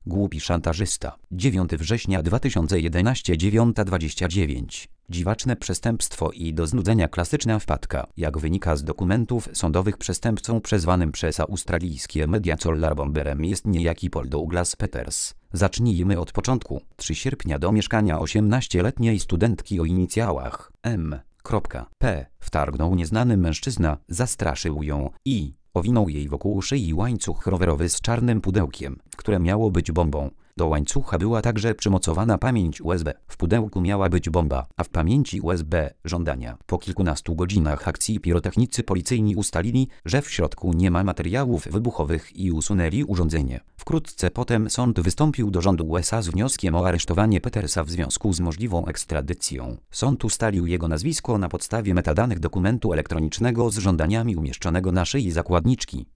Głupi szantażysta. 9 września 2011 9:29. Dziwaczne przestępstwo i do znudzenia klasyczna wpadka. Jak wynika z dokumentów sądowych, przestępcą przezwanym przez australijskie media Bomberem jest niejaki Paul Douglas Peters. Zacznijmy od początku. 3 sierpnia do mieszkania 18-letniej studentki o inicjałach M.P. wtargnął nieznany mężczyzna, zastraszył ją i owinął jej wokół szyi łańcuch rowerowy z czarnym pudełkiem, które miało być bombą. Do łańcucha była także przymocowana pamięć USB. W pudełku miała być bomba, a w pamięci USB żądania. Po kilkunastu godzinach akcji pirotechnicy policyjni ustalili, że w środku nie ma materiałów wybuchowych i usunęli urządzenie. Wkrótce potem sąd wystąpił do rządu USA z wnioskiem o aresztowanie Petersa w związku z możliwą ekstradycją. Sąd ustalił jego nazwisko na podstawie metadanych dokumentu elektronicznego z żądaniami umieszczonego na szyi zakładniczki.